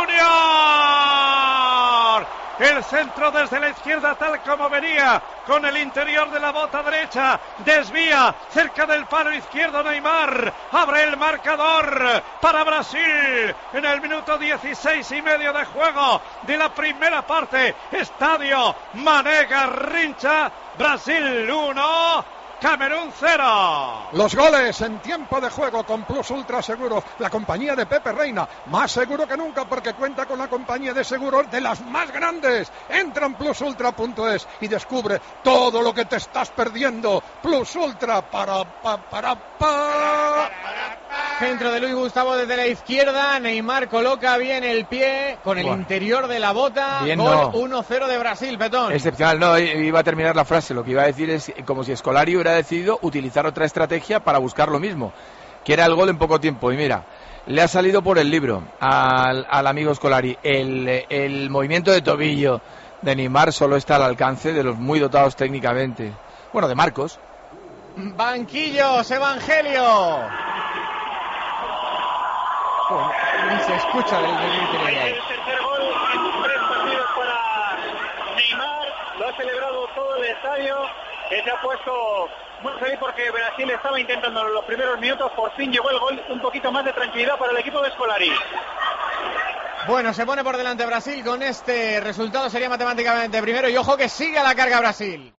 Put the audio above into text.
Junior. El centro desde la izquierda, tal como venía, con el interior de la bota derecha, desvía cerca del palo izquierdo Neymar, abre el marcador para Brasil en el minuto 16 y medio de juego de la primera parte. Estadio Mané Garrincha, Brasil 1, Camerún 0. Los goles en tiempo de juego con Plus Ultra Seguros, la compañía de Pepe Reina, más seguro que nunca porque cuenta con la compañía de seguros de las más grandes. Entra en plusultra.es y descubre todo lo que te estás perdiendo. Plus Ultra para. Centro de Luis Gustavo desde la izquierda, Neymar coloca bien el pie con el interior de la bota. Bien, gol no. 1-0 de Brasil, Petón. Excepcional, no, iba a terminar la frase. Lo que iba a decir es como si Scolari hubiera decidido utilizar otra estrategia para buscar lo mismo, que era el gol en poco tiempo. Y mira, le ha salido por el libro al amigo Scolari. El movimiento de tobillo de Neymar solo está al alcance de los muy dotados técnicamente. Bueno, de Marcos. Banquillos, Evangelio. Ni se escucha del el tercer gol en 3 partidos para Neymar. Lo ha celebrado todo el estadio, que se ha puesto muy feliz porque Brasil estaba intentando en los primeros minutos. Por fin llegó el gol, un poquito más de tranquilidad para el equipo de Scolari. Bueno, se pone por delante Brasil con este resultado, sería matemáticamente primero, y ojo que sigue a la carga Brasil.